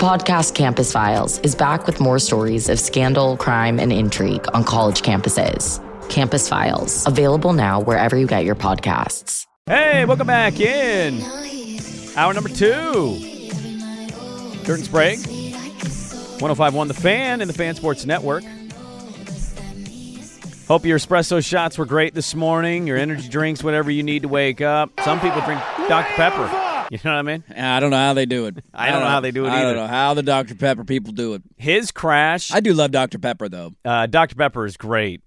podcast Campus Files is back with more stories of scandal, crime, and intrigue on college campuses. Campus Files, available now wherever you get your podcasts. Hey, welcome back in. Hour number 2. Dirt and Sprague. 105.1 The Fan and the Fan Sports Network. Hope your espresso shots were great this morning. Your energy drinks, whatever you need to wake up. Some people drink Dr. Pepper. You know what I mean? I don't know how they do it. I don't know how they do it either. I don't know how the Dr. Pepper people do it. His crash. I do love Dr. Pepper, though. Dr. Pepper is great.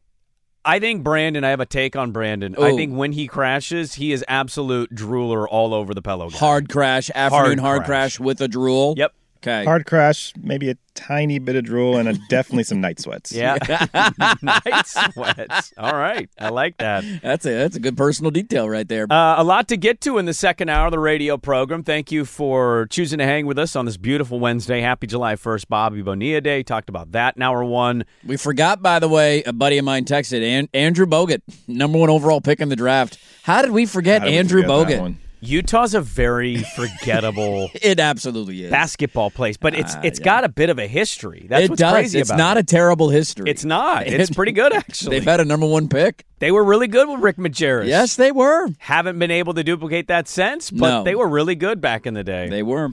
I think Brandon, I have a take on Brandon. Ooh. I think when he crashes, he is absolute drooler all over the pillow guy. Hard crash, afternoon hard crash with a drool. Yep. Okay. Hard crash, maybe a tiny bit of drool, and definitely some night sweats. Yeah. Night sweats. All right. I like that. That's a good personal detail right there. A lot to get to in the second hour of the radio program. Thank you for choosing to hang with us on this beautiful Wednesday. Happy July 1st, Bobby Bonilla Day. Talked about that in hour 1. We forgot, by the way, a buddy of mine texted, Andrew Bogut, number 1 overall pick in the draft. How did we forget Andrew Bogut? Utah's a very forgettable it absolutely is. Basketball place, but it's got a bit of a history. That's what's crazy about it. It's not a terrible history. It's not. It's pretty good, actually. They've had a number 1 pick. They were really good with Rick Majerus. Yes, they were. Haven't been able to duplicate that since, but they were really good back in the day. They were.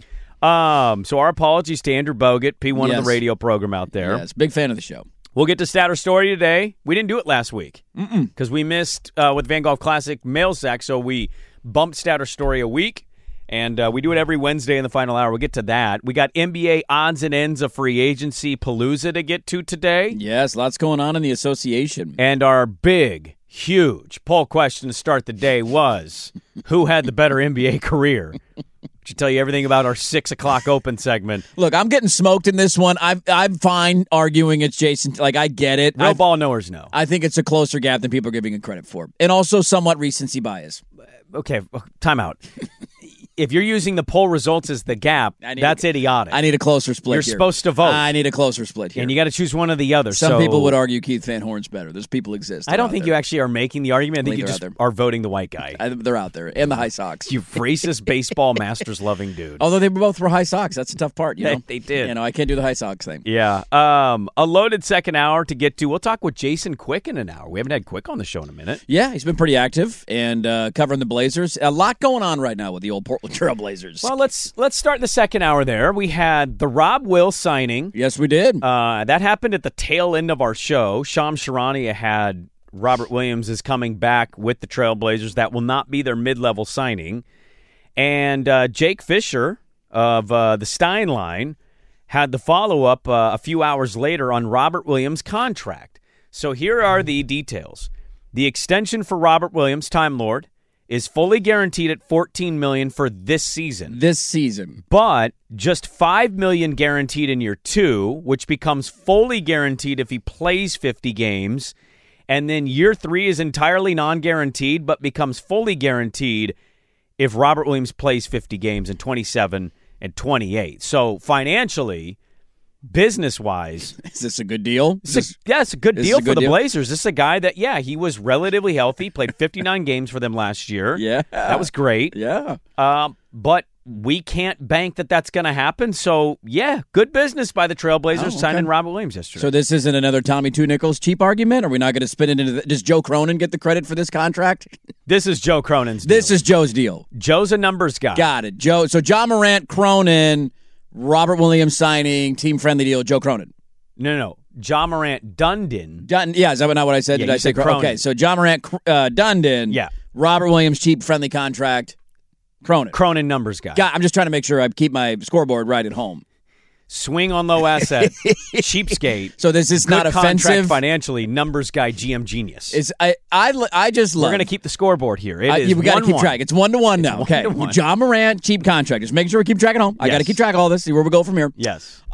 So our apologies to Andrew Bogut, P1 of the radio program out there. Yes, big fan of the show. We'll get to Stat or Story today. We didn't do it last week because we missed with Van Golf Classic mail sack, so we bumped Stat or Story a week. And we do it every Wednesday in the final hour. We'll get to that. We got NBA odds and ends of free agency palooza to get to today. Yes, lots going on in the association. And our big, huge poll question to start the day was, who had the better NBA career? Should tell you everything about our 6 o'clock open segment. Look, I'm getting smoked in this one. I'm fine arguing it's Jason. Like, I get it. Real ball knowers know. I think it's a closer gap than people are giving it credit for. And also somewhat recency bias. Okay, time out. If you're using the poll results as the gap, that's idiotic. I need a closer split. You're supposed to vote. I need a closer split here. And you got to choose one or the other. Some people would argue Keith Van Horn's better. Those people exist. I don't think you actually are making the argument. I think you just are voting the white guy. They're out there. And the High Sox. You racist baseball Masters-loving dude. Although they both were High Sox. That's the tough part, you know? They did. I can't do the High Sox thing. Yeah. A loaded second hour to get to. We'll talk with Jason Quick in an hour. We haven't had Quick on the show in a minute. Yeah, he's been pretty active and covering the Blazers. A lot going on right now with the old Portland Trail Blazers. Well, let's start the second hour there. We had the Rob Will signing. Yes, we did. That happened at the tail end of our show. Shams Charania had Robert Williams is coming back with the Trailblazers. That will not be their mid-level signing. And Jake Fisher of the Stein line had the follow-up a few hours later on Robert Williams' contract. So here are the details. The extension for Robert Williams, Time Lord, is fully guaranteed at $14 million for this season. This season. But just $5 million guaranteed in year 2, which becomes fully guaranteed if he plays 50 games. And then year 3 is entirely non-guaranteed, but becomes fully guaranteed if Robert Williams plays 50 games in 27 and 28. So financially, business-wise, is this a good deal? It's a good deal for the Blazers. This is a guy that, he was relatively healthy, played 59 games for them last year. Yeah. That was great. Yeah. But we can't bank that that's going to happen. So, good business by the Trailblazers signing Robert Williams yesterday. So this isn't another Tommy Two Nichols cheap argument? Are we not going to spin it into does Joe Cronin get the credit for this contract? This is Joe Cronin's deal. This is Joe's deal. Joe's a numbers guy. Got it. Joe. So John Morant, Cronin, Robert Williams signing, team-friendly deal, Joe Cronin. No. John Morant, Dundon. Is that not what I said? Yeah, Did I say Cronin? Okay, so John Morant, Dundon. Yeah. Robert Williams, cheap-friendly contract, Cronin. Cronin numbers guy. I'm just trying to make sure I keep my scoreboard right at home. Swing on low asset, cheapskate. So this is not offensive financially. Numbers guy, GM genius. I just love. We're going to keep the scoreboard here. We got to keep track. It's 1-1 now. Okay, John Morant, cheap contract. Just making sure we keep track at home. I got to keep track of all this. See where we go from here. Yes.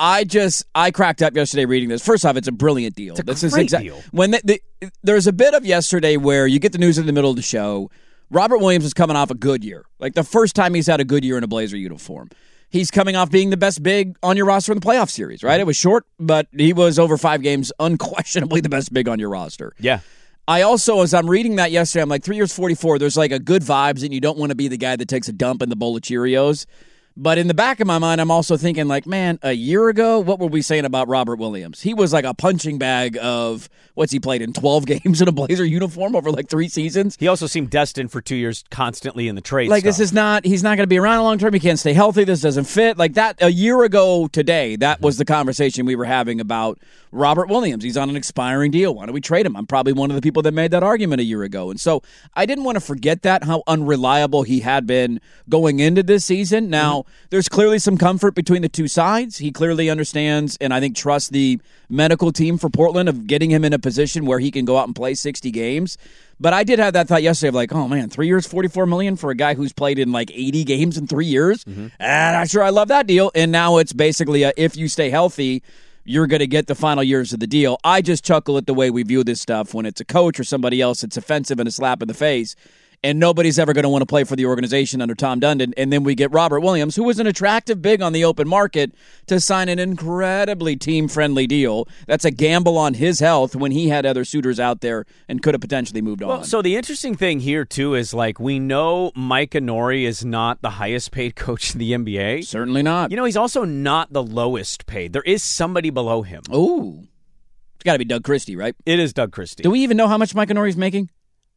I cracked up yesterday reading this. First off, it's a brilliant deal. It's a great deal. When there's a bit of yesterday where you get the news in the middle of the show. Robert Williams is coming off a good year, like the first time he's had a good year in a Blazer uniform. He's coming off being the best big on your roster in the playoff series, right? It was short, but he was over 5 games, unquestionably the best big on your roster. Yeah. I also, as I'm reading that yesterday, I'm like, 3 years, 44, there's like a good vibes, and you don't want to be the guy that takes a dump in the bowl of Cheerios. But in the back of my mind, I'm also thinking, like, man, a year ago, what were we saying about Robert Williams? He was like a punching bag of, what's he played in 12 games in a Blazer uniform over like 3 seasons? He also seemed destined for 2 years constantly in the trade Like, stuff. he's not going to be around a long term. He can't stay healthy. This doesn't fit. Like that, a year ago today, that was the conversation we were having about Robert Williams. He's on an expiring deal. Why don't we trade him? I'm probably one of the people that made that argument a year ago. And so I didn't want to forget that, how unreliable he had been going into this season. Now, there's clearly some comfort between the two sides. He clearly understands and I think trusts the medical team for Portland of getting him in a position where he can go out and play 60 games. But I did have that thought yesterday of like, oh man, 3 years, $44 million for a guy who's played in like 80 games in 3 years. And I'm sure I love that deal. And now it's basically if you stay healthy, you're going to get the final years of the deal. I just chuckle at the way we view this stuff when it's a coach or somebody else. It's offensive and a slap in the face. And nobody's ever going to want to play for the organization under Tom Dundon. And then we get Robert Williams, who was an attractive big on the open market, to sign an incredibly team-friendly deal. That's a gamble on his health when he had other suitors out there and could have potentially moved on. So the interesting thing here, too, is like we know Micah Nori is not the highest-paid coach in the NBA. Certainly not. You know, he's also not the lowest paid. There is somebody below him. Ooh. It's got to be Doug Christie, right? It is Doug Christie. Do we even know how much Micah Nori's making?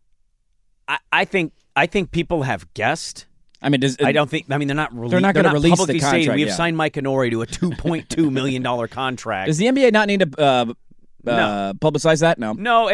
I think people have guessed. I mean, I don't think. I mean, they're not going to release publicly the contract. Stated, we have signed Micah Nori to a $2.2 million contract. Does the NBA not need to publicize that? No. No.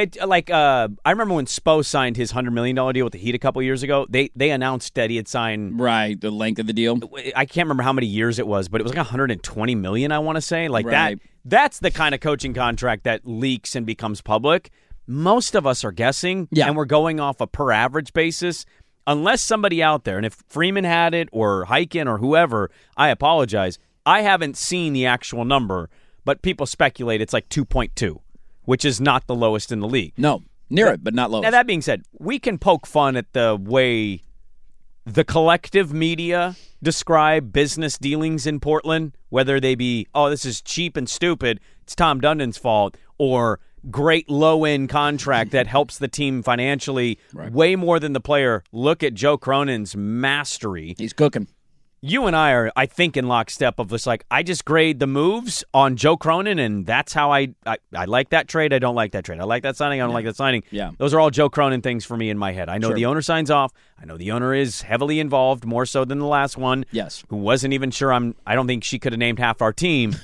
I remember when Spo signed his $100 million deal with the Heat a couple years ago. They announced that he had signed the length of the deal. I can't remember how many years it was, but it was like $120 million. I want to say like right. that. That's the kind of coaching contract that leaks and becomes public. Most of us are guessing, and we're going off a per average basis. Unless somebody out there, and if Freeman had it or Hyken or whoever, I apologize. I haven't seen the actual number, but people speculate it's like 2.2, which is not the lowest in the league. No, near it, but not lowest. Now, that being said, we can poke fun at the way the collective media describe business dealings in Portland, whether they be, oh, this is cheap and stupid, it's Tom Dundon's fault, or great low-end contract that helps the team financially way more than the player. Look at Joe Cronin's mastery. He's cooking. You and I are, I think, in lockstep of this, like, I just grade the moves on Joe Cronin, and that's how I like that trade, I don't like that trade. I like that signing, I don't like that signing. Yeah. Those are all Joe Cronin things for me in my head. I know the owner signs off. I know the owner is heavily involved, more so than the last one. Yes. Who wasn't even sure. I don't think she could have named half our team.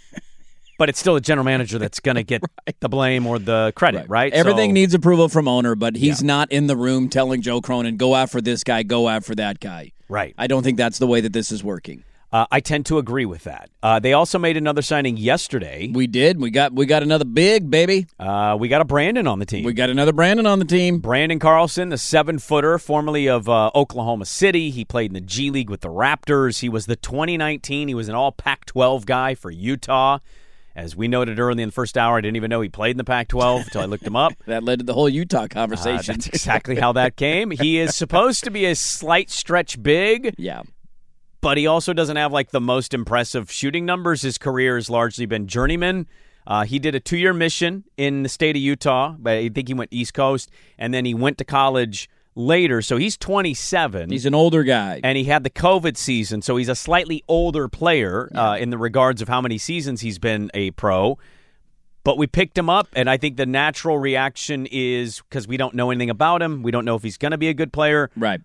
But it's still a general manager that's going to get the blame or the credit, right? Everything needs approval from owner, but he's not in the room telling Joe Cronin, go after this guy, go after that guy. Right. I don't think that's the way that this is working. I tend to agree with that. They also made another signing yesterday. We did. We got another big, baby. We got a Brandon on the team. We got another Brandon on the team. Brandon Carlson, the 7-footer, formerly of Oklahoma City. He played in the G League with the Raptors. He was the 2019. He was an all Pac-12 guy for Utah. As we noted early in the first hour, I didn't even know he played in the Pac-12 until I looked him up. That led to the whole Utah conversation. That's exactly how that came. He is supposed to be a slight stretch big. Yeah. But he also doesn't have like the most impressive shooting numbers. His career has largely been journeyman. He did a 2-year mission in the state of Utah, but I think he went East Coast, and then he went to college later. So he's 27. He's an older guy. And he had the COVID season, so he's a slightly older player in the regards of how many seasons he's been a pro. But we picked him up, and I think the natural reaction is because we don't know anything about him. We don't know if he's going to be a good player. Right.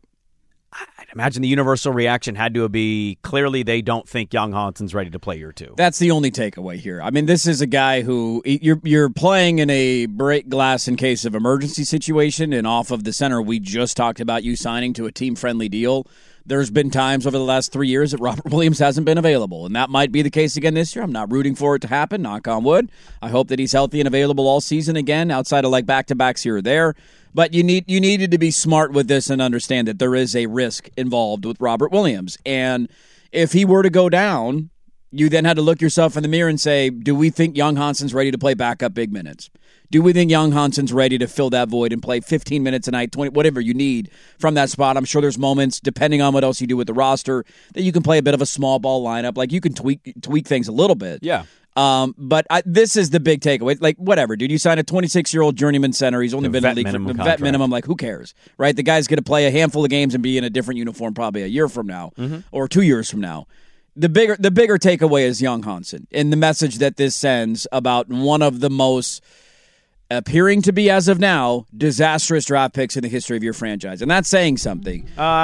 I'd imagine the universal reaction had to be clearly they don't think Young Hanson's ready to play year 2. That's the only takeaway here. I mean, this is a guy who you're playing in a break glass in case of emergency situation, and off of the center we just talked about you signing to a team-friendly deal. There's been times over the last 3 years that Robert Williams hasn't been available, and that might be the case again this year. I'm not rooting for it to happen, knock on wood. I hope that he's healthy and available all season again, outside of like back-to-backs here or there. But you needed to be smart with this and understand that there is a risk involved with Robert Williams. And if he were to go down, you then had to look yourself in the mirror and say, do we think Young Hanson's ready to play backup big minutes? Do we think Young Hanson's ready to fill that void and play 15 minutes a night, 20, whatever you need from that spot? I'm sure there's moments, depending on what else you do with the roster, that you can play a bit of a small ball lineup. Like you can tweak things a little bit. Yeah. But this is the big takeaway. Like, whatever, dude. You sign a 26-year-old journeyman center. He's only been in the league for the vet minimum. Like, who cares, right? The guy's going to play a handful of games and be in a different uniform probably a year from now or 2 years from now. The bigger takeaway is Young Hansen and the message that this sends about one of the most appearing to be, as of now, disastrous draft picks in the history of your franchise. And that's saying something.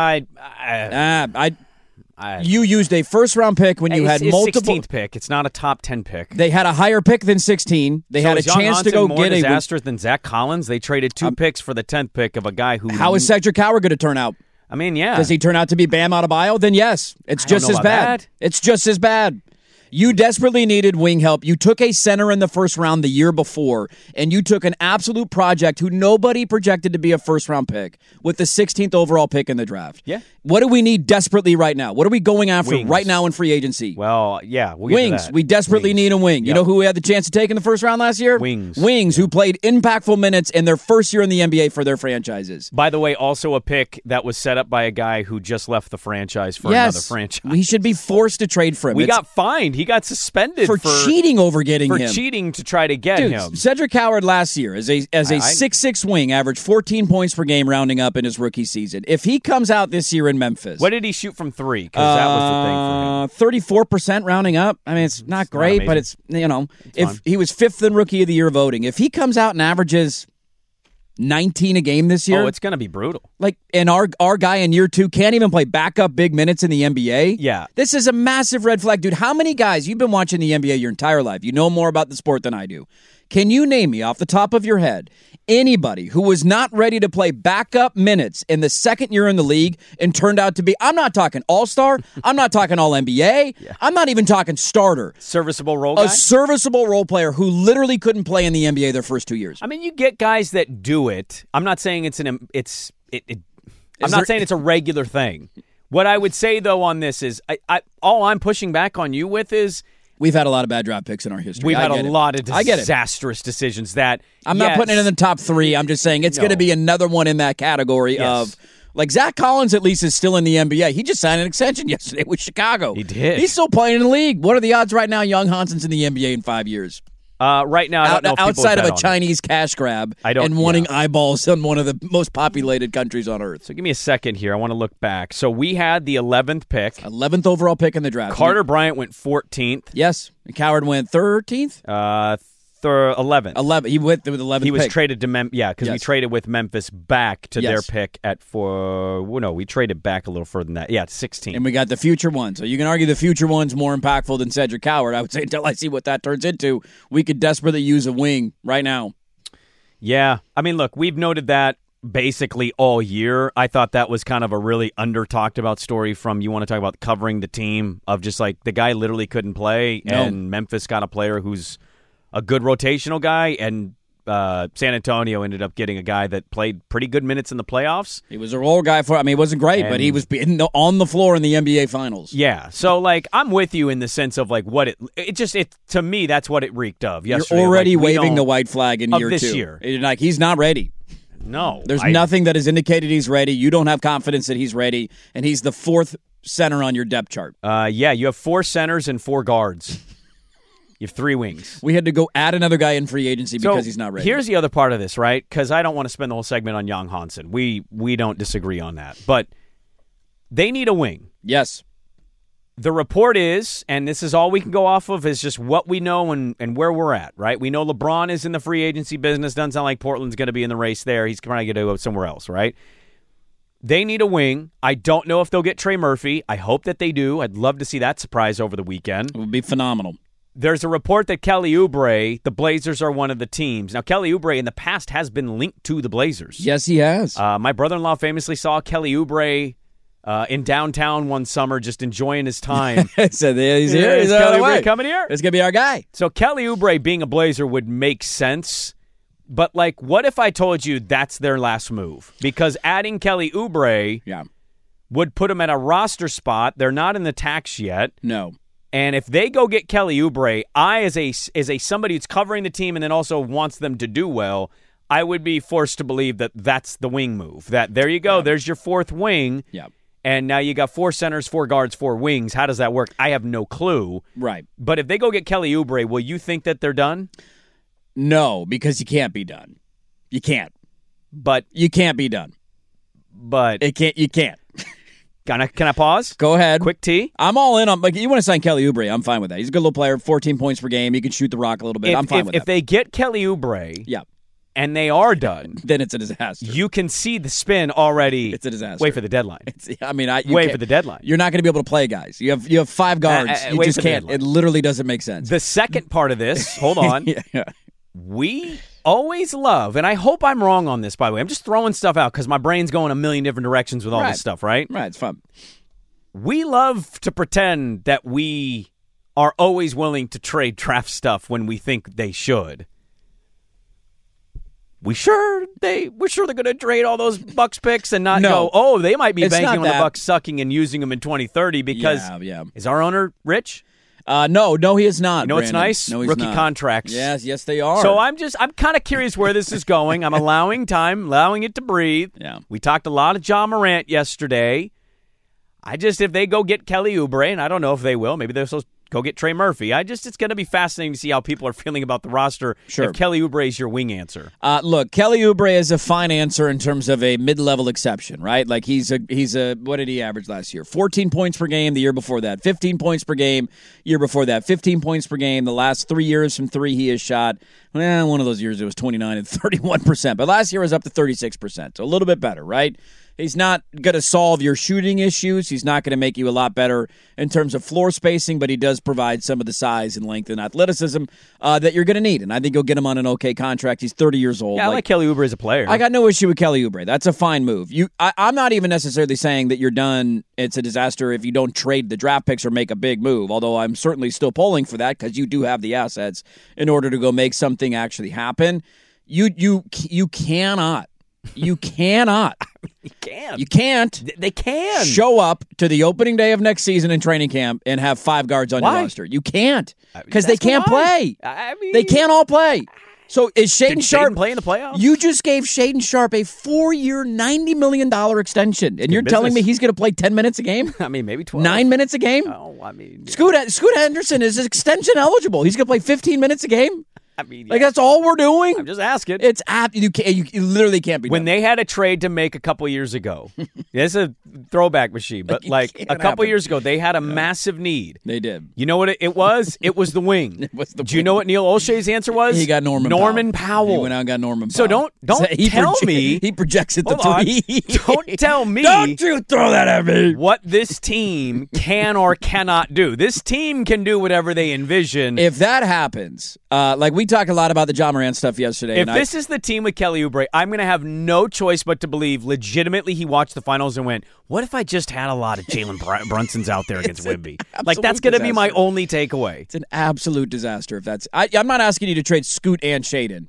You used a first-round pick when you had multiple. 16th pick. It's not a top 10 pick. They had a higher pick than 16. They had a chance to go more get disastrous than Zach Collins. They traded 2 picks for the 10th pick of a guy who. How is Cedric Howard going to turn out? I mean, yeah. Does he turn out to be Bam Adebayo? Then yes, it's just as bad. That. It's just as bad. You desperately needed wing help. You took a center in the first round the year before, and you took an absolute project who nobody projected to be a first-round pick with the 16th overall pick in the draft. Yeah. What do we need desperately right now? What are we going after Wings. right now in free agency? Well, yeah, we'll get Wings. to that. We desperately need a wing. Yep. You know who we had the chance to take in the first round last year? Wings. Who played impactful minutes in their first year in the NBA for their franchises. By the way, also a pick that was set up by a guy who just left the franchise for another franchise. We should be forced to trade for him. We got fined. He got suspended for cheating over getting him. For cheating to try to get him. Cedric Howard last year as a 6'6" wing averaged 14 points per game rounding up in his rookie season. If he comes out this year in Memphis. What did he shoot from 3? Because that was the thing for him. 34% rounding up. I mean, it's not great, but it's, if fun. he was 5th in Rookie of the Year voting. If he comes out and averages 19 a game this year. Oh, it's going to be brutal. Like, and our guy in year 2 can't even play backup big minutes in the NBA. Yeah. This is a massive red flag. Dude, how many guys, you've been watching the NBA your entire life. You know more about the sport than I do. Can you name me off the top of your head anybody who was not ready to play backup minutes in the second year in the league and turned out to be, I'm not talking all-star, I'm not talking all-NBA, I'm not even talking starter. Serviceable role guy? A serviceable role player who literally couldn't play in the NBA their first 2 years. I mean, you get guys that do it. I'm not saying I'm not saying it's a regular thing. What I would say, though, on this is, all I'm pushing back on you with is, we've had a lot of bad draft picks in our history. We've had a lot of disastrous decisions that... I'm not putting it in the top 3. I'm just saying it's going to be another one in that category of... Like, Zach Collins, at least, is still in the NBA. He just signed an extension yesterday with Chicago. He did. He's still playing in the league. What are the odds right now Young Hansen's in the NBA in 5 years? Right now, I don't know if outside of a on Chinese cash grab and wanting eyeballs on one of the most populated countries on earth. So give me a second here. I want to look back. So we had the 11th pick. 11th overall pick in the draft. Carter Bryant went 14th. Yes. And Coward went 13th? 11th. 11. He went with 11th He was pick. traded to because we traded with Memphis back to their pick at 4. Well, no, we traded back a little further than that. Yeah, 16. And we got the future one. So you can argue the future one's more impactful than Cedric Howard. I would say until I see what that turns into, we could desperately use a wing right now. Yeah. I mean, look, we've noted that basically all year. I thought that was kind of a really under-talked about story from, you want to talk about covering the team, of just like the guy literally couldn't play, and Memphis got a player who's a good rotational guy, and San Antonio ended up getting a guy that played pretty good minutes in the playoffs. He was a role guy he wasn't great, but he was on the floor in the NBA Finals. Yeah, so like I'm with you in the sense of like what it to me that's what it reeked of yesterday. You're already waving the white flag in year 2. This year. Like he's not ready. No. There's nothing that has indicated he's ready. You don't have confidence that he's ready, and he's the 4th center on your depth chart. You have 4 centers and 4 guards. You have 3 wings. We had to go add another guy in free agency because he's not ready. Here's the other part of this, right? Because I don't want to spend the whole segment on Young Hansen. We don't disagree on that. But they need a wing. Yes. The report is, and this is all we can go off of, is just what we know and where we're at, right? We know LeBron is in the free agency business. Doesn't sound like Portland's going to be in the race there. He's probably going to go somewhere else, right? They need a wing. I don't know if they'll get Trey Murphy. I hope that they do. I'd love to see that surprise over the weekend. It would be phenomenal. There's a report that Kelly Oubre, the Blazers are one of the teams. Now, Kelly Oubre in the past has been linked to the Blazers. Yes, he has. My brother-in-law famously saw Kelly Oubre in downtown one summer just enjoying his time. So he's here. Is Kelly Oubre coming here? It's going to be our guy. So Kelly Oubre being a Blazer would make sense. But, like, what if I told you that's their last move? Because adding Kelly Oubre would put them at a roster spot. They're not in the tax yet. No. And if they go get Kelly Oubre, I, as a somebody who's covering the team and then also wants them to do well, I would be forced to believe that that's the wing move. That there you go, there's your 4th wing. Yeah. and now you got 4 centers, 4 guards, 4 wings. How does that work? I have no clue. Right. But if they go get Kelly Oubre, will you think that they're done? No, because you can't be done. You can't. But You can't be done. You can't. Can I pause? Go ahead. Quick T. I'm all in on, like, you want to sign Kelly Oubre, I'm fine with that. He's a good little player, 14 points per game. He can shoot the rock a little bit. I'm fine with that. If they get Kelly Oubre, yeah, and they are done, then it's a disaster. you can see the spin already. It's a disaster. Wait for the deadline. Wait for the deadline. You're not going to be able to play guys. You have 5 guards. You wait just for the can't. deadline. It literally doesn't make sense. The second part of this, hold on. Yeah. We always love, and I hope I'm wrong on this, by the way. I'm just throwing stuff out because my brain's going a million different directions with all this stuff, right? Right, it's fun. We love to pretend that we are always willing to trade draft stuff when we think they should. We're sure they're going to trade all those Bucks picks and not go, oh, they might be banking on the Bucks sucking and using them in 2030 because is our owner rich? No, he is not. You know what's nice? No, he's Rookie not. contracts. Yes, they are. So I'm kind of curious where this is going. I'm allowing time, allowing it to breathe. Yeah. We talked a lot of Ja Morant yesterday. If they go get Kelly Oubre, and I don't know if they will, maybe they're supposed to go get Trey Murphy. It's going to be fascinating to see how people are feeling about the roster. Sure. If Kelly Oubre is your wing answer. Look, Kelly Oubre is a fine answer in terms of a mid-level exception, right? Like he's a what did he average last year? 14 points per game the year before that. 15 points per game year before that. 15 points per game the last 3 years from 3 he has shot. Well, one of those years it was 29 and 31%, but last year was up to 36%. So a little bit better, right? He's not going to solve your shooting issues. He's not going to make you a lot better in terms of floor spacing, but he does provide some of the size and length and athleticism that you're going to need. And I think you'll get him on an okay contract. He's 30 years old. Yeah, I like Kelly Oubre as a player. I got no issue with Kelly Oubre. That's a fine move. I'm not even necessarily saying that you're done. It's a disaster if you don't trade the draft picks or make a big move, although I'm certainly still polling for that because you do have the assets in order to go make something actually happen. You cannot. You cannot. You can't. They can. Show up to the opening day of next season in training camp and have 5 guards on your roster. You can't. Because they can't play. They can't all play. So is Shaedon Sharpe play in the playoffs? You just gave Shaedon Sharpe a 4-year, $90 million extension, and you're telling me he's going to play 10 minutes a game? I mean, maybe 12. 9 minutes a game? Oh, I mean, Scoot Henderson is extension eligible. He's going to play 15 minutes a game? I mean, like that's all we're doing. I'm just asking. It's you literally can't be. When done. they had a trade to make a couple years ago, it's a throwback machine, but like a couple years ago, they had a massive need. They did. You know what it was? It was the wing. It was the Do you know what Neil Olshey's answer was? He got Norman Powell. He went out and got Norman Powell. So don't tell me he projects it to Hold 3. Don't tell me. Don't you throw that at me. What this team can or cannot do. This team can do whatever they envision. If that happens, like we talked a lot about the Ja Morant stuff yesterday. If this is the team with Kelly Oubre, I'm going to have no choice but to believe legitimately he watched the finals and went, what if I just had a lot of Jalen Brunsons out there against Wemby? Like, that's going to be my only takeaway. It's an absolute disaster. If that's, I'm not asking you to trade Scoot and Shaedon.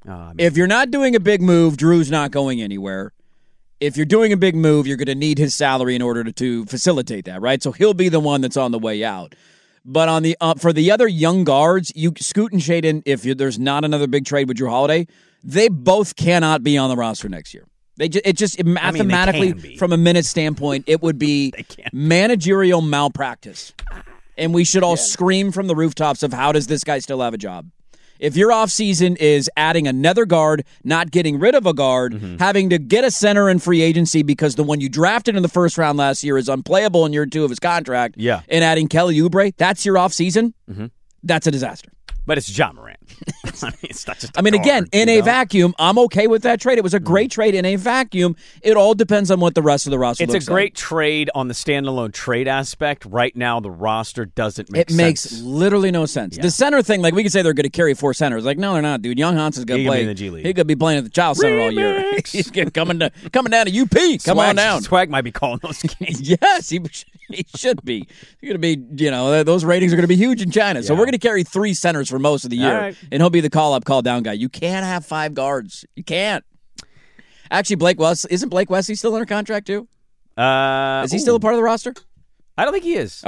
If you're not doing a big move, Drew's not going anywhere. If you're doing a big move, you're going to need his salary in order to facilitate that, right? So he'll be the one that's on the way out. But on the for the other young guards, Scoot and Shaedon, if there's not another big trade with Drew Holiday, they both cannot be on the roster next year. Mathematically, from a minute standpoint, it would be managerial malpractice. And we should all scream from the rooftops of how does this guy still have a job? If your offseason is adding another guard, not getting rid of a guard, having to get a center in free agency because the one you drafted in the first round last year is unplayable in year 2 of his contract, and adding Kelly Oubre, that's your offseason, that's a disaster. But it's Ja Morant. I mean, it's not just again, in a vacuum, I'm okay with that trade. It was a great trade in a vacuum. It all depends on what the rest of the roster looks like. It's a great trade on the standalone trade aspect. Right now, the roster doesn't make sense. It makes literally no sense. Yeah. The center thing, like we could say they're going to carry 4 centers. Like, no, they're not, dude. Young Hanson's going to play in the G League. He could be playing at the Child Center all year. He's coming down to UP. Come on down. Swag might be calling those games. Yes, he should be. He's going to be, those ratings are going to be huge in China. So we're going to carry 3 centers for most of the year. Right. And he'll be the call-up, call-down guy. You can't have 5 guards. You can't. Actually, isn't Blake Wesley still under contract too? Is he still a part of the roster? I don't think he is. Okay.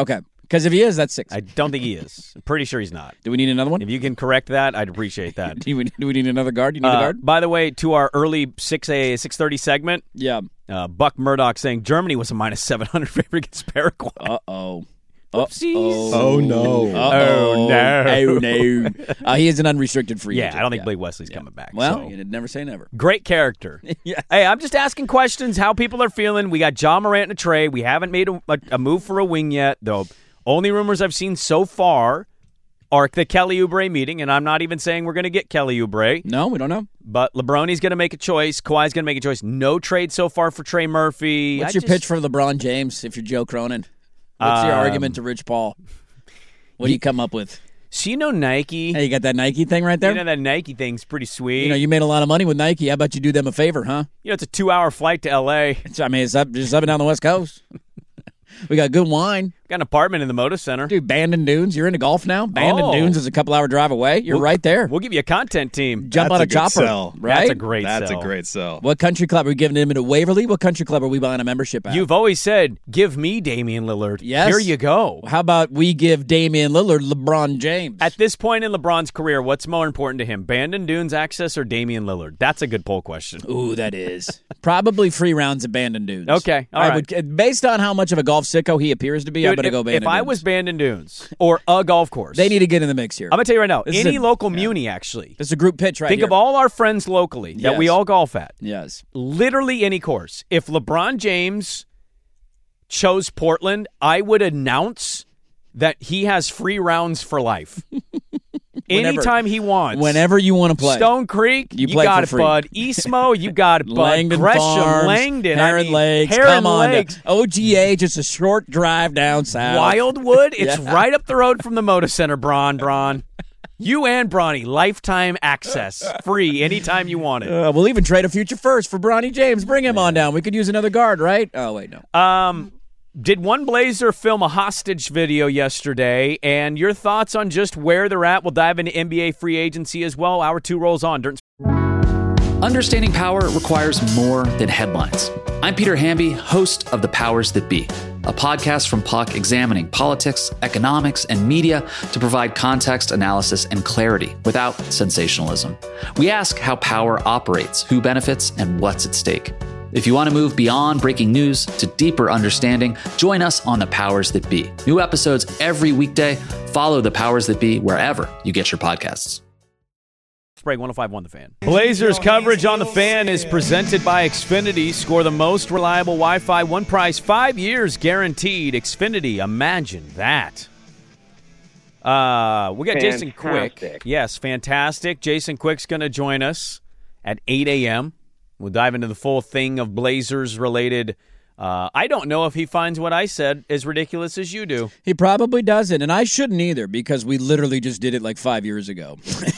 Because if he is, that's 6. I don't think he is. I'm pretty sure he's not. Do we need another one? If you can correct that, I'd appreciate that. Do we need another guard? You need a guard? By the way, to our early 6:30 segment, Yeah. Buck Murdoch saying Germany was a minus 700 favorite against Paraguay. Uh-oh. Oopsies. Oh, no. Oh, no. Oh, no. He is an unrestricted free agent. I don't think Blake Wesley's coming back. Well, so. you never say never. Great character. Yeah. Hey, I'm just asking questions, how people are feeling. We got Ja Morant in a trade. We haven't made a move for a wing yet, though. Only rumors I've seen so far are the Kelly Oubre meeting, and I'm not even saying we're going to get Kelly Oubre. No, we don't know. But LeBron's going to make a choice. Kawhi's going to make a choice. No trade so far for Trey Murphy. What's your pitch for LeBron James if you're Joe Cronin? What's your argument to Rich Paul? What do you come up with? So you know Nike? Hey, you got that Nike thing right there? You know that Nike thing's pretty sweet. You made a lot of money with Nike. How about you do them a favor, huh? It's a 2-hour flight to L.A. It's up and down the West Coast. We got good wine. Got an apartment in the Moda Center. Dude, Bandon Dunes. You're into golf now? Bandon Dunes is a couple-hour drive away. You're right there. We'll give you a content team. Jump on a chopper. Sell. Right? That's a great That's sell. a great sell. What country club are we giving him to Waverly? What country club are we buying a membership at? You've always said, give me Damian Lillard. Yes. Here you go. How about we give Damian Lillard LeBron James? At this point in LeBron's career, what's more important to him, Bandon Dunes access or Damian Lillard? That's a good poll question. Ooh, that is. Probably free rounds of Bandon Dunes. Okay, all right. Based on how much of a golf sicko he appears to be, I'm Dude, going to go Bandon if I Dunes. was Bandon Dunes or a golf course, They need to get in the mix here. I'm going to tell you right now, This is any a- local muni, actually. This is a group pitch right Think here. of all our friends locally that we Yes. all golf at. Yes. Literally any course. If LeBron James chose Portland, I would announce that he has free rounds for life. Anytime he wants. Whenever you want to play. Stone Creek, you play got for it, free. bud. Eastmo, you got it, bud. Langdon Gresham, Farms, Langdon, Heron Lakes, Heron come on. Lakes. OGA, just a short drive down south. Wildwood, it's Yeah. right up the road from the Moda Center, Bron. You and Bronny, lifetime access. Free anytime you want it. We'll even trade a future first for Bronny James. Bring him on down. We could use another guard, right? Oh, wait, no. Did one Blazer film a hostage video yesterday? And your thoughts on just where they're at? We'll dive into NBA free agency as well. Hour 2 rolls on. Understanding power requires more than headlines. I'm Peter Hamby, host of The Powers That Be, a podcast from Puck examining politics, economics, and media to provide context, analysis, and clarity without sensationalism. We ask how power operates, who benefits, and what's at stake. If you want to move beyond breaking news to deeper understanding, join us on The Powers That Be. New episodes every weekday. Follow The Powers That Be wherever you get your podcasts. Sprague 105.1 The Fan. Blazers coverage on The Fan is presented by Xfinity. Score the most reliable Wi-Fi. One price, 5 years guaranteed. Xfinity, imagine that. We got Jason Quick. Yes, fantastic. Jason Quick's going to join us at 8 a.m. We'll dive into the full thing of Blazers-related. I don't know if he finds what I said as ridiculous as you do. He probably doesn't, and I shouldn't either because we literally just did it like 5 years ago.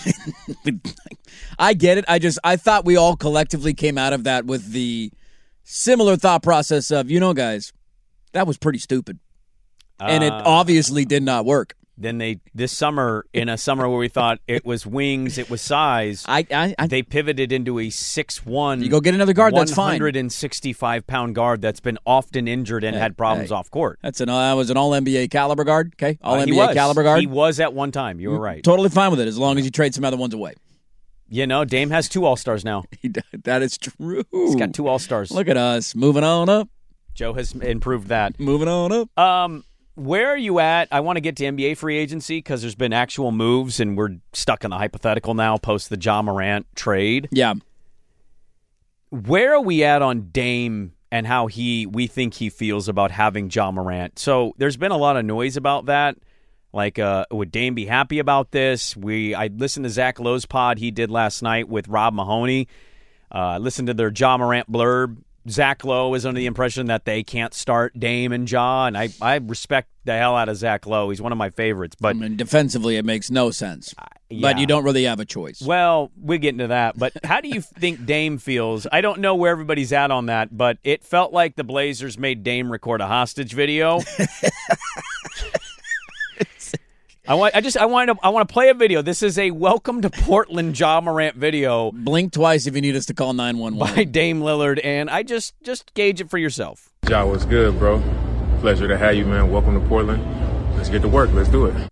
I get it. I thought we all collectively came out of that with the similar thought process of, guys, that was pretty stupid. And it obviously did not work. Then this summer, in a summer where we thought it was wings, it was size, they pivoted into a 6'1". You go get another guard, that's fine. 165-pound guard that's been often injured and had problems off court. That was an all-NBA caliber guard, okay? All-NBA He caliber guard. He was at one time. You were right. Totally fine with it as long as you trade some other ones away. Dame has 2 All-Stars now. That is true. He's got 2 All-Stars. Look at us. Moving on up. Joe has improved that. Moving on up. Where are you at? I want to get to NBA free agency because there's been actual moves, and we're stuck in the hypothetical now post the Ja Morant trade. Yeah. Where are we at on Dame and how we think he feels about having Ja Morant? So there's been a lot of noise about that. Like, would Dame be happy about this? I listened to Zach Lowe's pod he did last night with Rob Mahoney. Listened to their Ja Morant blurb. Zach Lowe is under the impression that they can't start Dame and Ja, and I respect the hell out of Zach Lowe. He's one of my favorites. But defensively, it makes no sense. Yeah. But you don't really have a choice. Well, we'll get into that. But how do you think Dame feels? I don't know where everybody's at on that, but it felt like the Blazers made Dame record a hostage video. I want to play a video. This is a welcome to Portland Ja Morant video. Blink twice if you need us to call 911. By Dame Lillard, and I just gauge it for yourself. Ja, what's good, bro? Pleasure to have you, man. Welcome to Portland. Let's get to work. Let's do it.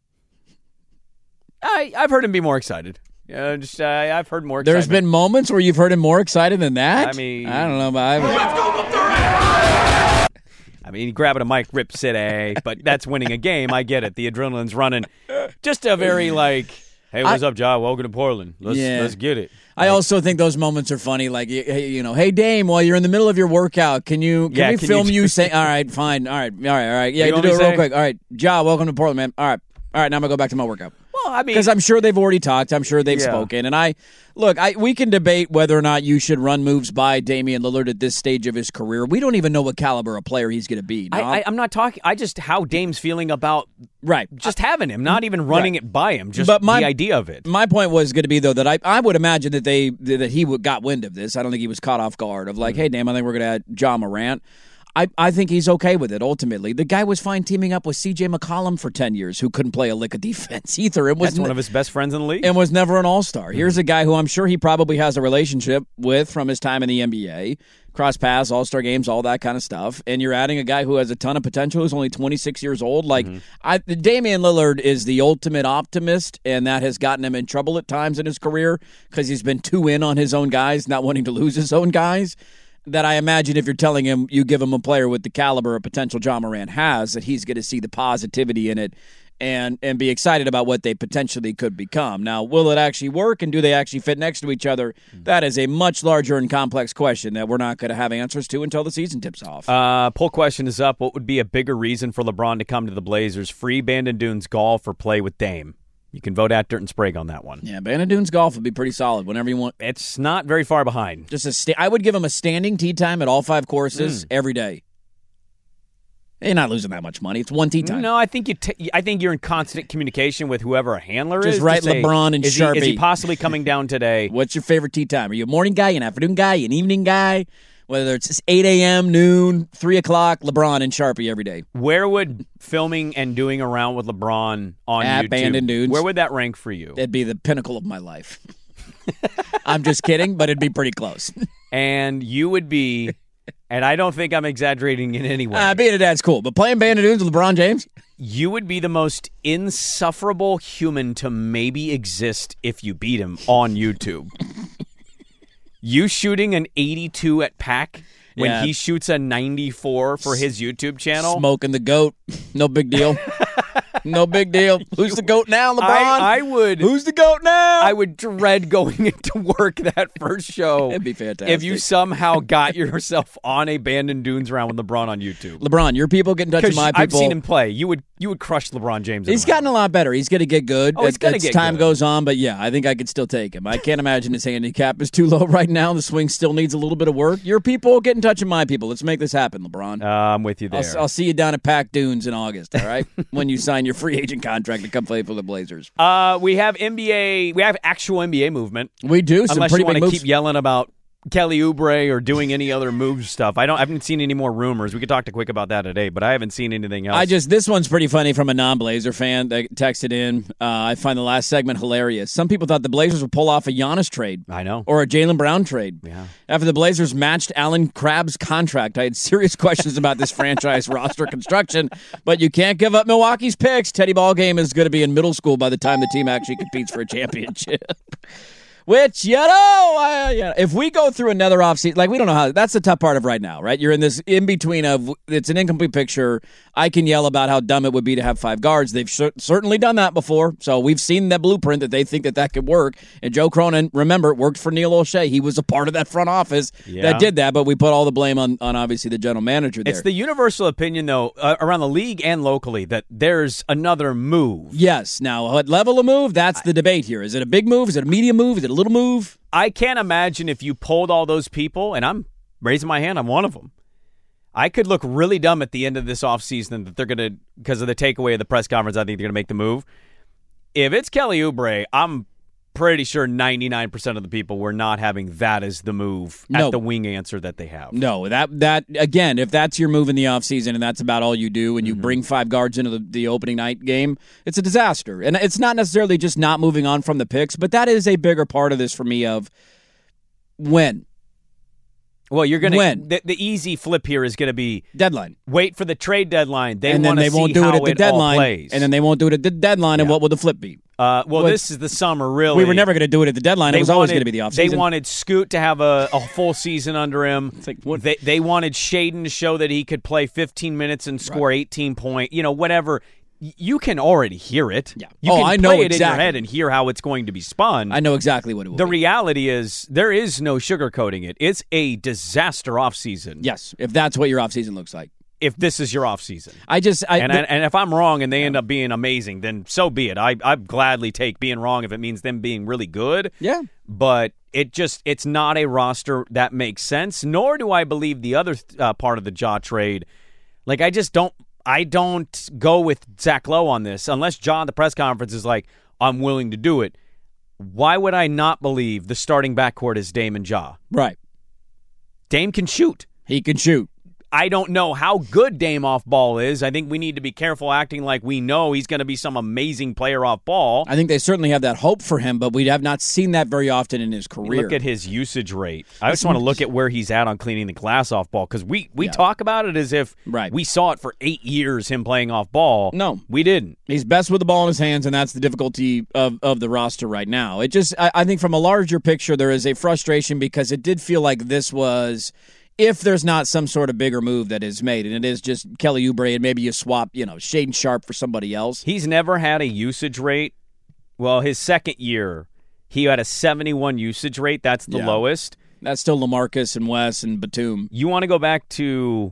I've heard him be more excited. I've heard more excitement. There's been moments where you've heard him more excited than that? I mean... I don't know, but I mean, grabbing a mic, Rip City, but that's winning a game. I get it. The adrenaline's running. Just a very hey, what's up, Ja? Welcome to Portland. Let's get it. I also think those moments are funny. Like, hey, Dame, while you're in the middle of your workout, can we film you saying, all right, fine, all right. Yeah, you do it real quick. All right, Ja, welcome to Portland, man. All right, now I'm going to go back to my workout. Well, I mean, because I'm sure they've already talked. I'm sure they've spoken. And we can debate whether or not you should run moves by Damian Lillard at this stage of his career. We don't even know what caliber of player he's going to be. I'm not talking. Just how Dame's feeling about just having him, not even running it by him. Just the idea of it. My point was going to be though that I would imagine that he got wind of this. I don't think he was caught off guard of hey Dame, I think we're going to add Ja Morant. I think he's okay with it, ultimately. The guy was fine teaming up with C.J. McCollum for 10 years, who couldn't play a lick of defense either. That's one of his best friends in the league. And was never an all-star. Here's a guy who I'm sure he probably has a relationship with from his time in the NBA. Cross paths, all-star games, all that kind of stuff. And you're adding a guy who has a ton of potential, who's only 26 years old. Damian Lillard is the ultimate optimist, and that has gotten him in trouble at times in his career because he's been too in on his own guys, not wanting to lose his own guys. That I imagine if you're telling him you give him a player with the caliber of potential Ja Morant has, that he's going to see the positivity in it and be excited about what they potentially could become. Now, will it actually work, and do they actually fit next to each other? That is a much larger and complex question that we're not going to have answers to until the season tips off. Poll question is up. What would be a bigger reason for LeBron to come to the Blazers? Free Bandon Dunes golf or play with Dame? You can vote at Dirt and Sprague on that one. Yeah, Bandon Dunes golf would be pretty solid whenever you want. It's not very far behind. I would give him a standing tee time at all 5 courses every day. You're not losing that much money. It's one tee time. No, I think I think you're in constant communication with whoever a handler is. Just write LeBron and Sharpie. Is he possibly coming down today? What's your favorite tee time? Are you a morning guy, an afternoon guy, an evening guy? Whether it's 8 a.m., noon, 3 o'clock, LeBron and Sharpie every day. Where would filming and doing around with LeBron on at YouTube, Bandon Dunes, where would that rank for you? It'd be the pinnacle of my life. I'm just kidding, but it'd be pretty close. And you would be, and I don't think I'm exaggerating in any way. Being a dad's cool, but playing Bandon Dunes with LeBron James? You would be the most insufferable human to maybe exist if you beat him on YouTube. You shooting an 82 at PAC when he shoots a 94 for his YouTube channel? Smoking the GOAT. No big deal. No big deal. Who's the GOAT now, LeBron? I would. Who's the GOAT now? I would dread going into work that first show. It'd be fantastic. If you somehow got yourself on a Bandon Dunes round with LeBron on YouTube. LeBron, your people get in touch with my people. I've seen him play. You would crush LeBron James. He's gotten a lot better. He's going to get good as time goes on, but yeah, I think I could still take him. I can't imagine his handicap is too low right now. The swing still needs a little bit of work. Your people, get in touch with my people. Let's make this happen, LeBron. I'm with you there. I'll see you down at PAC Dunes in August, all right? When you sign your free agent contract to come play for the Blazers. We have actual NBA movement. We do. Unless you want to keep yelling about Kelly Oubre or doing any other move stuff. I haven't seen any more rumors. We could talk to Quick about that today, but I haven't seen anything else. This one's pretty funny from a non-Blazer fan that texted in. I find the last segment hilarious. Some people thought the Blazers would pull off a Giannis trade. I know. Or a Jaylen Brown trade. Yeah. After the Blazers matched Alan Crabb's contract, I had serious questions about this franchise roster construction, but you can't give up Milwaukee's picks. Teddy Ballgame is going to be in middle school by the time the team actually competes for a championship. Which, if we go through another offseason, we don't know how, that's the tough part of right now, right? You're in this in-between of, it's an incomplete picture. I can yell about how dumb it would be to have 5 guards. They've certainly done that before, so we've seen that blueprint that they think that could work. And Joe Cronin, remember, worked for Neil O'Shea. He was a part of that front office that did that, but we put all the blame on obviously the general manager there. It's the universal opinion, though, around the league and locally, that there's another move. Yes. Now, what level of move? That's the debate here. Is it a big move? Is it a medium move? Is it a little move? I can't imagine if you pulled all those people, and I'm raising my hand, I'm one of them. I could look really dumb at the end of this offseason that they're going to, because of the takeaway of the press conference, I think they're going to make the move. If it's Kelly Oubre, I'm pretty sure 99% of the people were not having that as the move at the wing answer that they have. No, that again, if that's your move in the offseason and that's about all you do and you bring 5 guards into the opening night game, it's a disaster. And it's not necessarily just not moving on from the picks, but that is a bigger part of this for me of when. Well, you're going to When? The easy flip here is going to be Deadline. wait for the trade deadline. They And then want to they see won't do how it at the all deadline. plays. And then they won't do it at the deadline. And what will the flip be? This is the summer, really. We were never going to do it at the deadline. It was always going to be the offseason. They wanted Scoot to have a full season under him. It's like, what? They wanted Shaden to show that he could play 15 minutes and score 18 points. Whatever. You can already hear it. Yeah. You can I play know it exactly. in your head and hear how it's going to be spun. I know exactly what it will The be. reality is there is no sugarcoating it. It's a disaster offseason. Yes, if that's what your offseason looks like. If this is your offseason. And if I'm wrong and they end up being amazing, then so be it. I'd gladly take being wrong if it means them being really good. Yeah. But it's not a roster that makes sense, nor do I believe the other part of the Ja trade. Like, I don't go with Zach Lowe on this unless Ja at the press conference is like, I'm willing to do it. Why would I not believe the starting backcourt is Dame and Ja? Right. Dame can shoot. He can shoot. I don't know how good Dame off ball is. I think we need to be careful acting like we know he's going to be some amazing player off ball. I think they certainly have that hope for him, but we have not seen that very often in his career. Look at his usage rate. I just want to look at where he's at on cleaning the glass off ball because we talk about it as if we saw it for 8 years, him playing off ball. No. We didn't. He's best with the ball in his hands, and that's the difficulty of the roster right now. I think from a larger picture, there is a frustration because it did feel like this was, if there's not some sort of bigger move that is made, and it is just Kelly Oubre and maybe you swap, Shaden Sharp for somebody else. He's never had a usage rate. Well, his second year, he had a 71 usage rate. That's the lowest. That's still LaMarcus and Wes and Batum. You want to go back to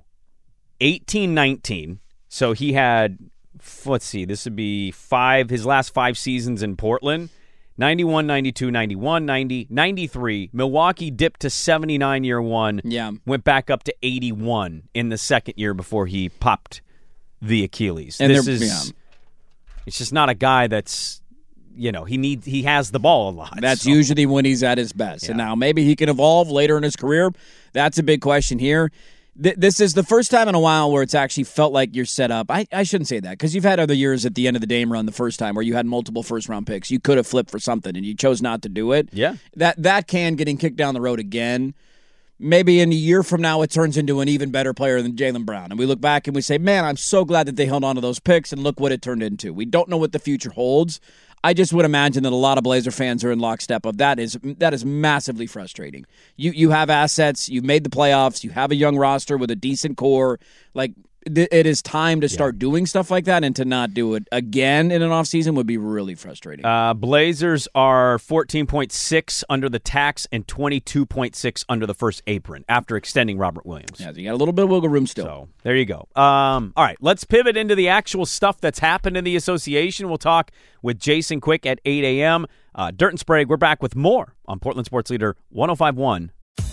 18-19. So he had, let's see, this would be his last 5 seasons in Portland. 91, 92, 91, 90, 93. Milwaukee dipped to 79 year one. Yeah. Went back up to 81 in the second year before he popped the Achilles. And it's just not a guy that's, he has the ball a lot. That's usually when he's at his best. Yeah. And now maybe he can evolve later in his career. That's a big question here. This is the first time in a while where it's actually felt like you're set up. I shouldn't say that because you've had other years at the end of the Dame run the first time where you had multiple first-round picks. You could have flipped for something, and you chose not to do it. Yeah. That can, getting kicked down the road again, maybe in a year from now it turns into an even better player than Jaylen Brown. And we look back and we say, man, I'm so glad that they held on to those picks, and look what it turned into. We don't know what the future holds. I just would imagine that a lot of Blazer fans are in lockstep of that is massively frustrating. You have assets, you've made the playoffs, you have a young roster with a decent core. Like, it is time to start doing stuff like that, and to not do it again in an offseason would be really frustrating. Blazers are 14.6 under the tax and 22.6 under the first apron after extending Robert Williams. Yeah, you got a little bit of wiggle room still. So there you go. All right, let's pivot into the actual stuff that's happened in the association. We'll talk with Jason Quick at 8 a.m. Dirt and Sprague, we're back with more on Portland Sports Leader 105.1.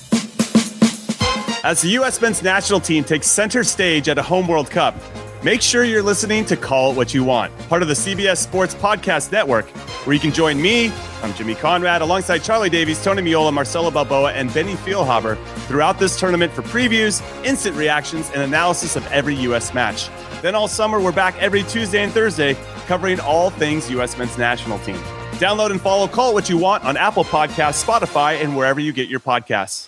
As the U.S. men's national team takes center stage at a home World Cup, make sure you're listening to Call It What You Want, part of the CBS Sports Podcast Network, where you can join me, I'm Jimmy Conrad, alongside Charlie Davies, Tony Miola, Marcelo Balboa, and Benny Feilhaber throughout this tournament for previews, instant reactions, and analysis of every U.S. match. Then all summer, we're back every Tuesday and Thursday, covering all things U.S. men's national team. Download and follow Call It What You Want on Apple Podcasts, Spotify, and wherever you get your podcasts.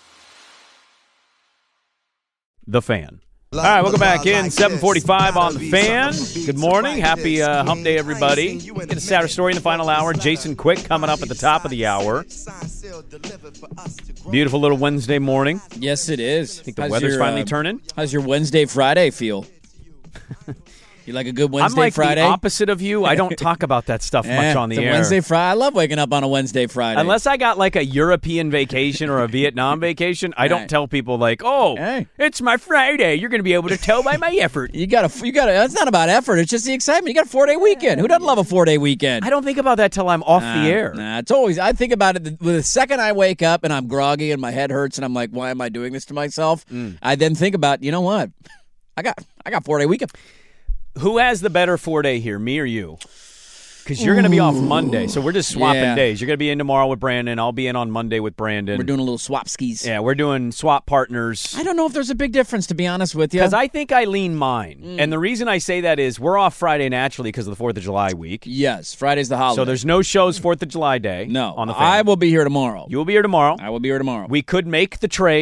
The Fan. All right, welcome back in. 7:45 on The Fan. Good morning. Happy hump day, everybody. Get a Saturday story in the final hour. Jason Quick coming up at the top of the hour. Beautiful little Wednesday morning. Yes, it is. I think the weather's finally turning. How's your Wednesday, Friday feel? You like a good Wednesday, I'm like Friday? the opposite of you. I don't talk about that stuff much on the air. Wednesday, Friday. I love waking up on a Wednesday, Friday. Unless I got like a European vacation or a Vietnam vacation, I don't tell people like, it's my Friday. You're going to be able to tell by my effort. You got to. That's not about effort. It's just the excitement. You got a 4-day weekend. Who doesn't love a 4-day weekend? I don't think about that till I'm off the air. It's always. I think about it the second I wake up and I'm groggy and my head hurts and I'm like, why am I doing this to myself? I then think about, you know what? I got 4-day weekend. Who has the better 4-day here, me or you? Because you're going to be off Monday, so we're just swapping days. You're going to be in tomorrow with Brandon. I'll be in on Monday with Brandon. We're doing a little swap skis. Yeah, we're doing swap partners. I don't know if there's a big difference, to be honest with you. Because I think I lean mine. And the reason I say that is we're off Friday naturally because of the 4th of July week. Yes, Friday's the holiday. So there's no shows 4th of July day. No, on the Fan. I will be here tomorrow. You will be here tomorrow. I will be here tomorrow. We could make the trade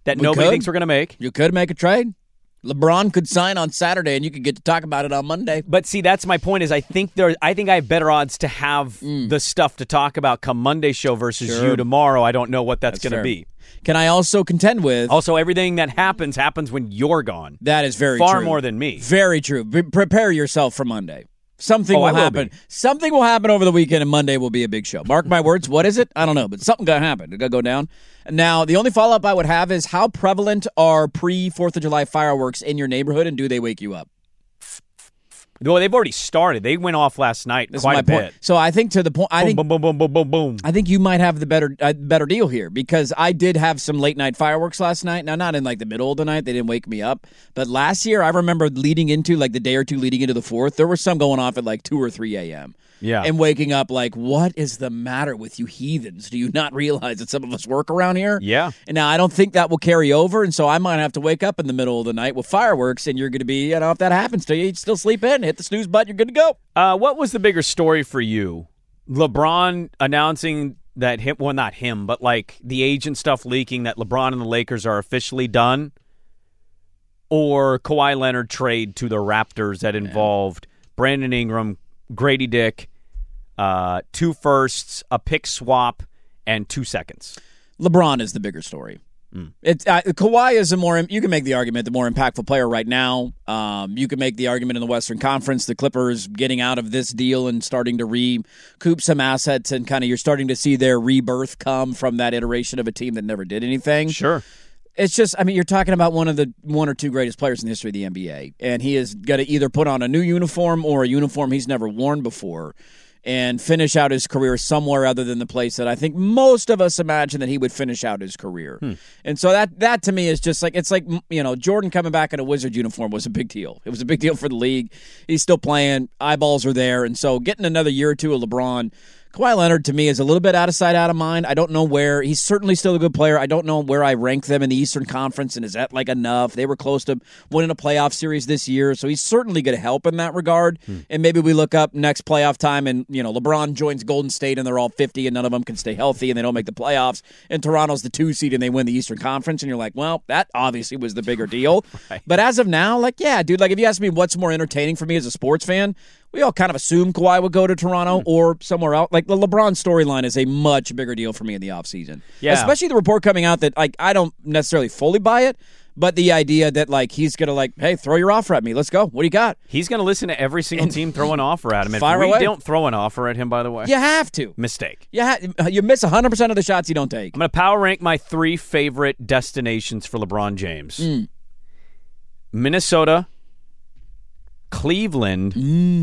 that We nobody could. thinks we're going to make. You could make a trade. LeBron could sign on Saturday, and you could get to talk about it on Monday. But see, that's my point. Is I think I have better odds to have the stuff to talk about come Monday show versus you tomorrow. I don't know what that's going to fair. be. Can I also contend with? Also, everything that happens when you're gone. That is very far true. more than me. Very true. Prepare yourself for Monday. Something will I will happen. be. Something will happen over the weekend, and Monday will be a big show. Mark my words. What is it? I don't know, but something going to happen. It's going to go down. Now, the only follow-up I would have is how prevalent are pre-4th of July fireworks in your neighborhood, and do they wake you up? Well, they've already started. They went off last night This quite is a my bit. point. So I think to the point, Boom, boom, boom, boom, boom, boom. I think you might have the better deal here, because I did have some late night fireworks last night. Now, not in like the middle of the night; they didn't wake me up. But last year, I remember leading into like the day or two leading into the 4th, there were some going off at like 2 or 3 a.m. Yeah. and waking up like, what is the matter with you heathens? Do you not realize that some of us work around here? Yeah. And now I don't think that will carry over, and so I might have to wake up in the middle of the night with fireworks, and you're going to be, if that happens to you, you still sleep in, hit the snooze button, you're good to go. What was the bigger story for you? LeBron announcing that not him, but like the agent stuff leaking that LeBron and the Lakers are officially done, or Kawhi Leonard trade to the Raptors that involved Brandon Ingram, Grady Dick, 2 firsts, a pick swap, and 2 seconds. LeBron is the bigger story. It's Kawhi is you can make the argument, the more impactful player right now. You can make the argument in the Western Conference, the Clippers getting out of this deal and starting to recoup some assets, and kind of you're starting to see their rebirth come from that iteration of a team that never did anything. Sure. It's just, you're talking about one or two greatest players in the history of the NBA, and he is going to either put on a new uniform or a uniform he's never worn before and finish out his career somewhere other than the place that I think most of us imagine that he would finish out his career. And so that to me is just like, it's like, Jordan coming back in a Wizard uniform was a big deal. It was a big deal for the league. He's still playing. Eyeballs are there. And so getting another year or two of LeBron, Kawhi Leonard, to me, is a little bit out of sight, out of mind. I don't know where. He's certainly still a good player. I don't know where I rank them in the Eastern Conference, and is that like enough? They were close to winning a playoff series this year, so he's certainly going to help in that regard. And maybe we look up next playoff time, and LeBron joins Golden State, and they're all 50, and none of them can stay healthy, and they don't make the playoffs. And Toronto's the 2 seed, and they win the Eastern Conference, and you're like, well, that obviously was the bigger deal. Right. But as of now, if you ask me what's more entertaining for me as a sports fan, we all kind of assume Kawhi would go to Toronto or somewhere else. Like, the LeBron storyline is a much bigger deal for me in the offseason. Yeah. Especially the report coming out that, I don't necessarily fully buy it, but the idea that, he's going to, hey, throw your offer at me. Let's go. What do you got? He's going to listen to every single team throw an offer at him. If Fire we away. don't throw an offer at him, by the way, You have to. mistake. You miss 100% of the shots you don't take. I'm going to power rank my 3 favorite destinations for LeBron James. Minnesota, Cleveland,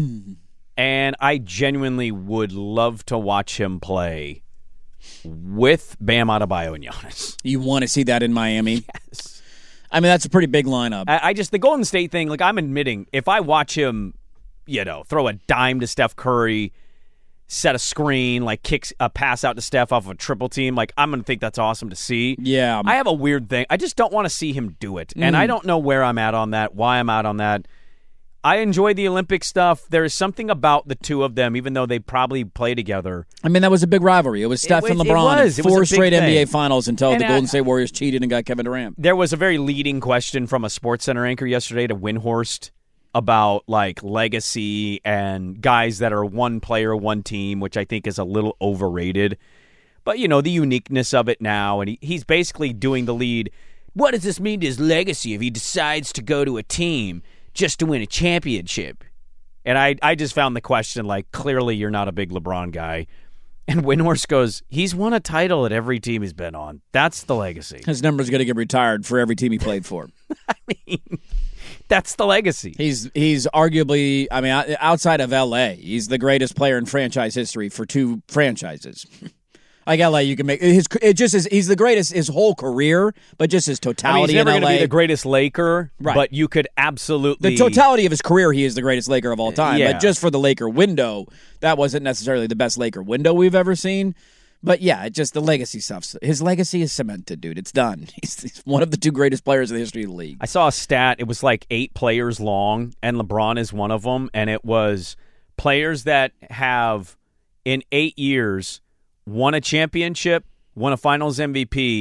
and I genuinely would love to watch him play with Bam Adebayo and Giannis. You want to see that in Miami? Yes. That's a pretty big lineup. I just, the Golden State thing, I'm admitting, if I watch him, throw a dime to Steph Curry, set a screen, kicks a pass out to Steph off of a triple team, I'm going to think that's awesome to see. Yeah. I have a weird thing. I just don't want to see him do it. And I don't know where I'm at on that, why I'm out on that. I enjoy the Olympic stuff. There is something about the two of them, even though they probably play together. That was a big rivalry. It was Steph and LeBron. It was 4 a big straight thing. NBA finals until And the Golden State Warriors cheated and got Kevin Durant. There was a very leading question from a SportsCenter anchor yesterday to Windhorst about legacy and guys that are one player, one team, which I think is a little overrated. But, the uniqueness of it now, and he's basically doing the lead. What does this mean to his legacy if he decides to go to a team just to win a championship? And I just found the question, clearly you're not a big LeBron guy. And Windhorst goes, he's won a title at every team he's been on. That's the legacy. His number's going to get retired for every team he played for. That's the legacy. He's arguably, outside of L.A., he's the greatest player in franchise history for 2 franchises. You can make he's the greatest his whole career, but just his totality he's never in going to LA. be the greatest Laker, Right. but you could absolutely... The totality of his career, he is the greatest Laker of all time. Yeah. But just for the Laker window, that wasn't necessarily the best Laker window we've ever seen. But yeah, just the legacy stuff. His legacy is cemented, dude. It's done. He's one of the 2 greatest players in the history of the league. I saw a stat. It was 8 players long, and LeBron is one of them. And it was players that have, in 8 years, won a championship, won a Finals MVP,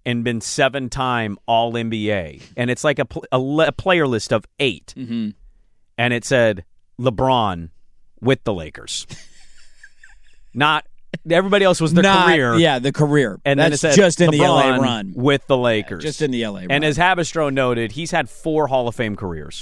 and been 7-time All-NBA. And it's like a player list of 8. Mm-hmm. And it said LeBron with the Lakers. Not everybody else was career. Yeah, the career. And that's then it said just in LeBron the LA run. with the Lakers. Yeah, just in the LA run. And as Habistro noted, he's had 4 Hall of Fame careers.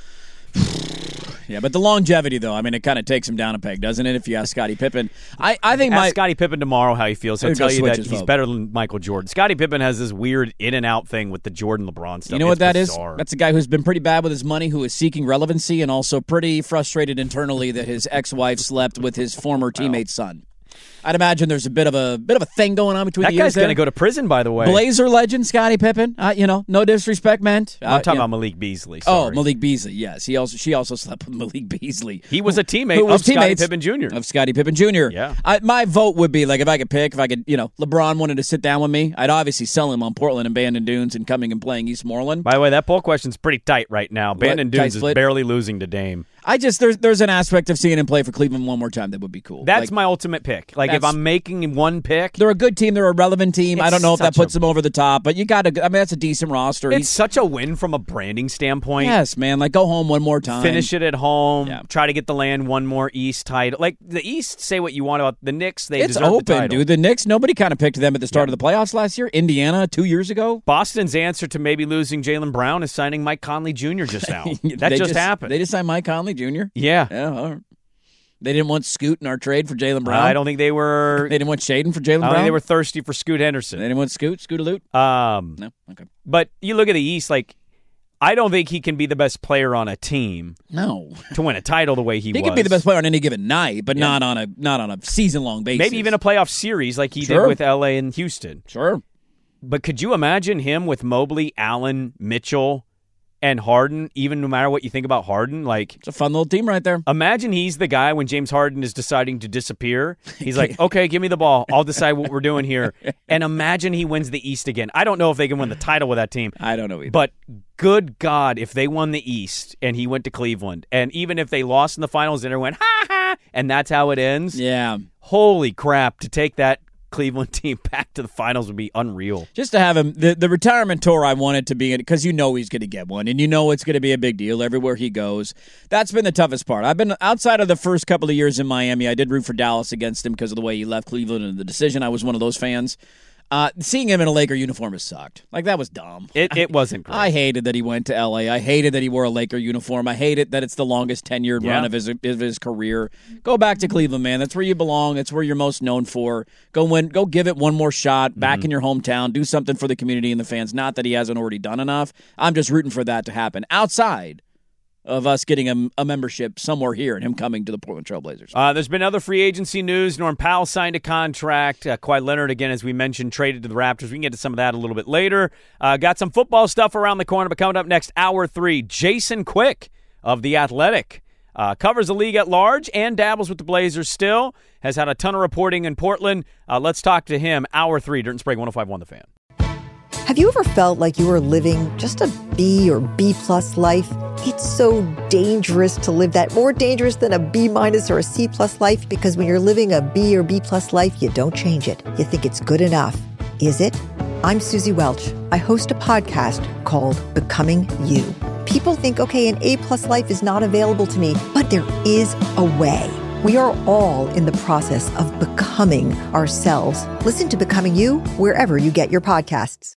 Yeah, but the longevity, though, I mean, it kind of takes him down a peg, doesn't it, if you ask Scottie Pippen? I think ask Scottie Pippen tomorrow how he feels. He'll tell you that he's vote. better than Michael Jordan. Scottie Pippen has this weird in and out thing with the Jordan LeBron stuff. You know what that bizarre. is? That's a guy who's been pretty bad with his money, who is seeking relevancy, and also pretty frustrated internally that his ex-wife slept with his former teammate's son. I'd imagine there's a bit of a thing going on between that the years. That guy's going to go to prison, by the way. Blazer legend Scottie Pippen. No disrespect meant. I'm talking about Malik Beasley. Sorry. Oh, Malik Beasley. Yes, she also slept with Malik Beasley. He was a teammate of Scottie Pippen Jr. Of Scottie Pippen Jr. Yeah. My vote would be, like, if I could, LeBron wanted to sit down with me, I'd obviously sell him on Portland and Bandon Dunes and coming and playing East Moreland. By the way, that poll question's pretty tight right now. Bandon Dunes is barely losing to Dame. There's an aspect of seeing him play for Cleveland one more time that would be cool. That's my ultimate pick. Like, if I'm making one pick, they're a good team. They're a relevant team. I don't know if that puts them over the top, but you got to. I mean, that's a decent roster. It's such a win from a branding standpoint. Yes, man. Like, go home one more time. Finish it at home. Yeah. Try to get the land one more East title. Like, the East, say what you want about the Knicks. They it's deserve open, the title. Dude. The Knicks, nobody kind of picked them at the start of the playoffs last year. Indiana 2 years ago. Boston's answer to maybe losing Jaylen Brown is signing Mike Conley Jr. just now. That just happened. They just signed Mike Conley Jr.? Yeah. Yeah, all right. They didn't want Scoot in our trade for Jaylen Brown. I don't think they were. They didn't want Shaden for Jaylen Brown. I think they were thirsty for Scoot Henderson. They didn't want Scootaloo. No, okay. But you look at the East, like, I don't think he can be the best player on a team. No, to win a title the way he was. He can be the best player on any given night, but not on a season long basis. Maybe even a playoff series like he did with LA and Houston. Sure. But could you imagine him with Mobley, Allen, Mitchell, and Harden, even no matter what you think about Harden? Like, it's a fun little team right there. Imagine he's the guy when James Harden is deciding to disappear. He's like, okay, give me the ball. I'll decide what we're doing here. And imagine he wins the East again. I don't know if they can win the title with that team. I don't know either. But good God, if they won the East and he went to Cleveland, and even if they lost in the finals and everyone went, ha, ha, and that's how it ends. Yeah. Holy crap, to take that Cleveland team back to the finals would be unreal. Just to have him, the retirement tour I wanted to be in, because he's going to get one, and it's going to be a big deal everywhere he goes. That's been the toughest part. I've been, outside of the first couple of years in Miami, I did root for Dallas against him because of the way he left Cleveland and the decision. I was one of those fans. Seeing him in a Laker uniform has sucked. Like, that was dumb. It wasn't great. I hated that he went to L.A. I hated that he wore a Laker uniform. I hated that it's the longest tenured run of his career. Go back to Cleveland, man. That's where you belong. That's where you're most known for. Go win. Go give it one more shot back in your hometown. Do something for the community and the fans. Not that he hasn't already done enough. I'm just rooting for that to happen. Outside of us getting a membership somewhere here and him coming to the Portland Trail Blazers. There's been other free agency news. Norm Powell signed a contract. Kawhi Leonard, again, as we mentioned, traded to the Raptors. We can get to some of that a little bit later. Got some football stuff around the corner, but coming up next, hour 3, Jason Quick of The Athletic. Covers the league at large and dabbles with the Blazers still. Has had a ton of reporting in Portland. Let's talk to him. Hour 3, Dirt and Sprague, 105.1 The Fan. Have you ever felt like you were living just a B or B+ life? It's so dangerous to live that, more dangerous than a B- or a C+ life, because when you're living a B or B+ life, you don't change it. You think it's good enough. Is it? I'm Susie Welch. I host a podcast called Becoming You. People think, okay, an A+ life is not available to me, but there is a way. We are all in the process of becoming ourselves. Listen to Becoming You wherever you get your podcasts.